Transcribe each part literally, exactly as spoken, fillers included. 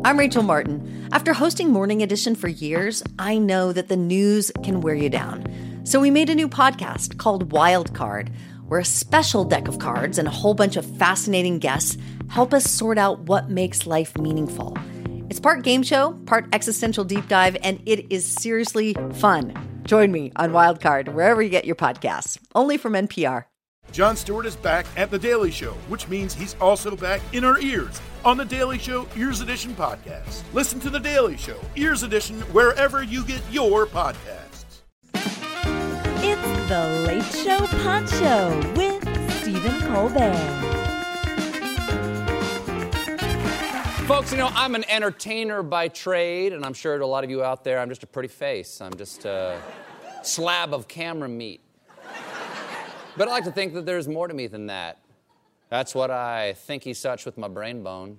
I'm Rachel Martin. After hosting Morning Edition for years, I know that the news can wear you down. So we made a new podcast called Wild Card, where a special deck of cards and a whole bunch of fascinating guests help us sort out what makes life meaningful. It's part game show, part existential deep dive, and it is seriously fun. Join me on Wild Card, wherever you get your podcasts, only from N P R. Jon Stewart is back at The Daily Show, which means he's also back in our ears on The Daily Show Ears Edition podcast. Listen to The Daily Show Ears Edition wherever you get your podcasts. It's The Late Show Pod Show with Stephen Colbert. Folks, you know, I'm an entertainer by trade, and I'm sure to a lot of you out there, I'm just a pretty face. I'm just a slab of camera meat. But I like to think that there's more to me than that. That's what I thinky such with my brain bone.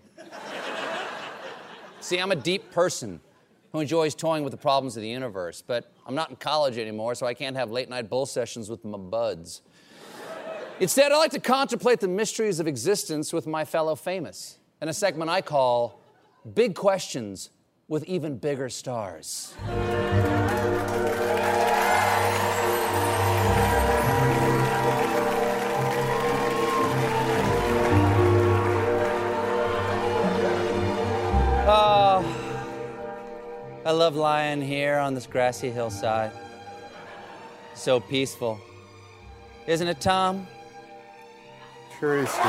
See, I'm a deep person who enjoys toying with the problems of the universe, but I'm not in college anymore, so I can't have late-night bull sessions with my buds. Instead, I like to contemplate the mysteries of existence with my fellow famous in a segment I call Big Questions with Even Bigger Stars. Oh, I love lying here on this grassy hillside. So peaceful. Isn't it, Tom? Sure is, Steve.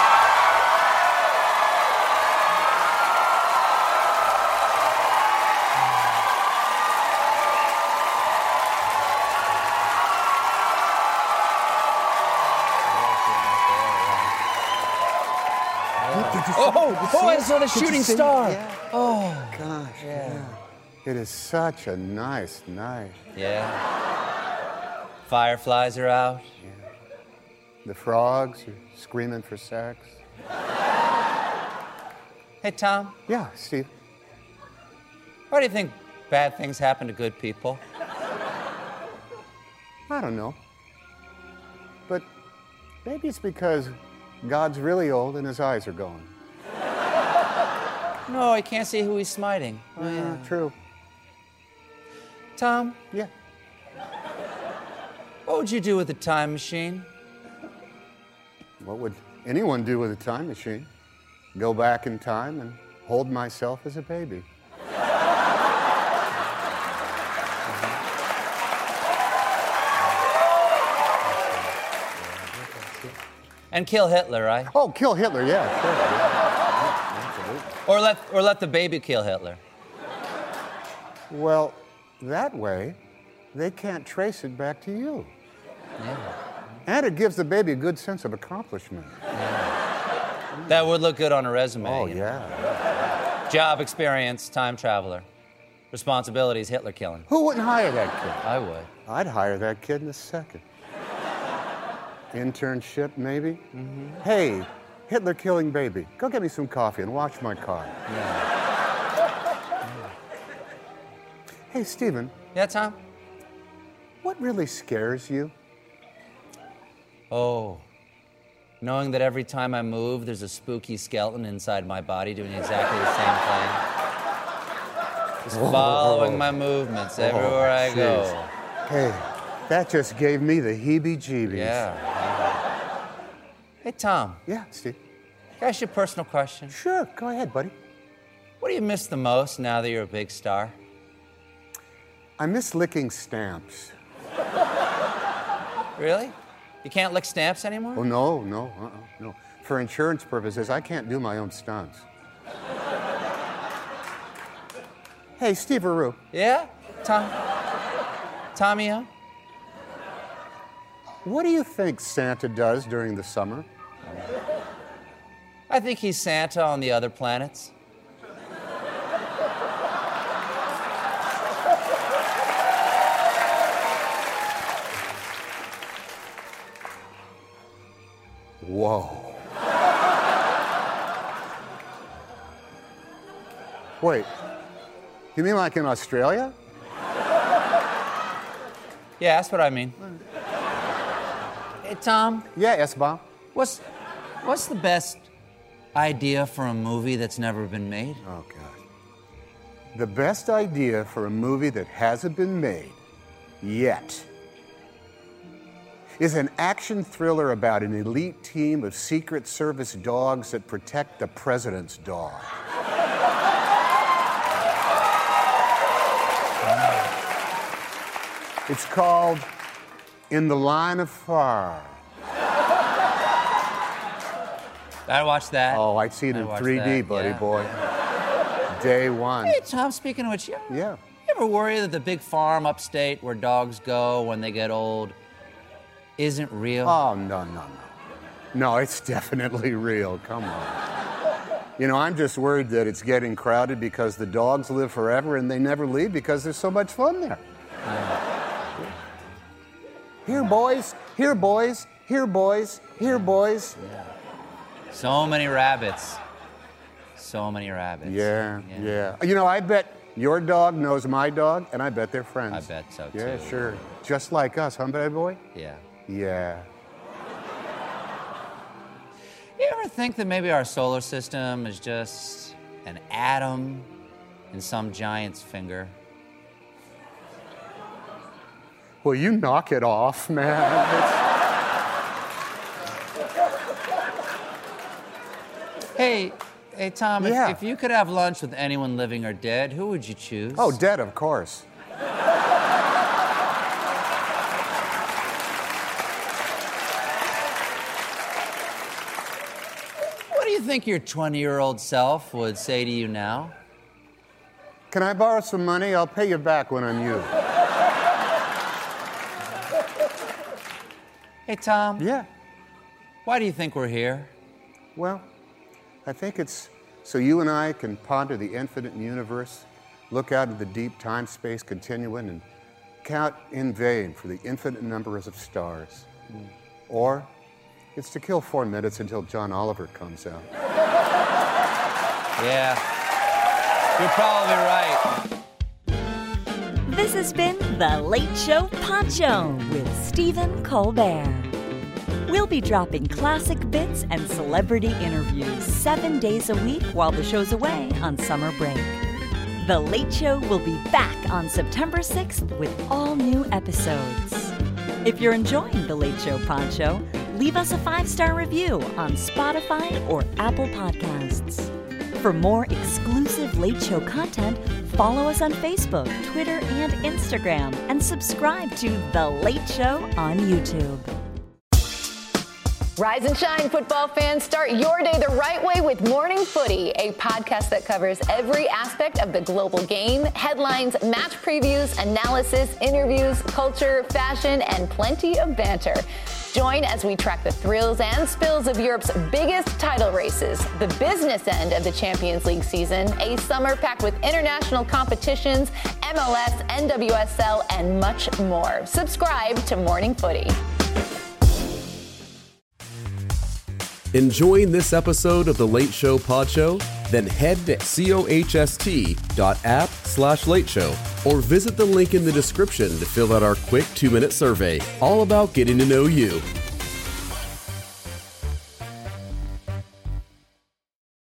Oh, oh, I saw the shooting star. Yeah. Oh, gosh, yeah. yeah. It is such a nice night. Yeah. Fireflies are out. Yeah. The frogs are screaming for sex. Hey, Tom. Yeah, Steve. Why do you think bad things happen to good people? I don't know. But maybe it's because God's really old and his eyes are going. No, he can't see who he's smiting. Oh, yeah, true. Tom? Yeah. What would you do with a time machine? What would anyone do with a time machine? Go back in time and hold myself as a baby. And kill Hitler, right? Oh, kill Hitler, yeah, sure. Yeah. Yeah, absolutely. Or let, or let the baby kill Hitler. Well, that way, they can't trace it back to you. Yeah. And it gives the baby a good sense of accomplishment. Yeah. That would look good on a resume. Oh, you know? yeah. Job experience, time traveler. Responsibilities, Hitler killing. Who wouldn't hire that kid? I would. I'd hire that kid in a second. Internship, maybe? Mm-hmm. Hey, Hitler killing baby, go get me some coffee and wash my car. Yeah. Hey, Stephen. Yeah, Tom? What really scares you? Oh, knowing that every time I move, there's a spooky skeleton inside my body doing exactly the same thing. Just following my movements everywhere I go. Hey, that just gave me the heebie-jeebies. Yeah. Hey, Tom. Yeah, Steve. Can I ask you a personal question? Sure, go ahead, buddy. What do you miss the most now that you're a big star? I miss licking stamps. Really? You can't lick stamps anymore? Oh, no, no, uh-uh, no. For insurance purposes, I can't do my own stunts. Hey, Steve Aru. Yeah? Tom? Tommy-o? What do you think Santa does during the summer? I think he's Santa on the other planets. Whoa. Wait, you mean like in Australia? Yeah, that's what I mean. Hey, Tom? Yeah, S-Bomb. What's, what's the best idea for a movie that's never been made? Oh, God. The best idea for a movie that hasn't been made yet is an action thriller about an elite team of Secret Service dogs that protect the president's dog. It's called In the Line of Fire. I watched that. Oh, I'd see it in three D, that, buddy yeah. boy. Day one. Hey, Tom, speaking of which, you, Yeah. you ever worry that the big farm upstate where dogs go when they get old isn't real? Oh, no, no, no. No, it's definitely real. Come on. You know, I'm just worried that it's getting crowded because the dogs live forever and they never leave because there's so much fun there. Yeah. Here, boys. Here, boys. Here, boys. Here, boys. Yeah. So many rabbits. So many rabbits. Yeah, yeah, yeah. You know, I bet your dog knows my dog, and I bet they're friends. I bet so, too. Yeah, sure. Just like us, huh, bad boy? Yeah. Yeah. You ever think that maybe our solar system is just an atom in some giant's finger? Well, you knock it off, man. Hey, hey, Tom, Yeah. if, if you could have lunch with anyone living or dead, who would you choose? Oh, dead, of course. What do you think your twenty-year-old self would say to you now? Can I borrow some money? I'll pay you back when I'm you. Hey, Tom. Yeah. Why do you think we're here? Well, I think it's so you and I can ponder the infinite universe, look out into the deep time-space continuum, and count in vain for the infinite numbers of stars. Mm. Or it's to kill four minutes until John Oliver comes out. Yeah, you're probably right. This has been The Late Show Poncho with Stephen Colbert. We'll be dropping classic bits and celebrity interviews seven days a week while the show's away on summer break. The Late Show will be back on September sixth with all new episodes. If you're enjoying The Late Show Poncho, leave us a five-star review on Spotify or Apple Podcasts. For more exclusive Late Show content, follow us on Facebook, Twitter, and Instagram, and subscribe to The Late Show on YouTube. Rise and shine, football fans. Start your day the right way with Morning Footy, a podcast that covers every aspect of the global game, headlines, match previews, analysis, interviews, culture, fashion, and plenty of banter. Join as we track the thrills and spills of Europe's biggest title races, the business end of the Champions League season, a summer packed with international competitions, M L S, N W S L, and much more. Subscribe to Morning Footy. Enjoying this episode of The Late Show Pod Show? Then head to coast.app slash late show or visit the link in the description to fill out our quick two-minute survey, all about getting to know you.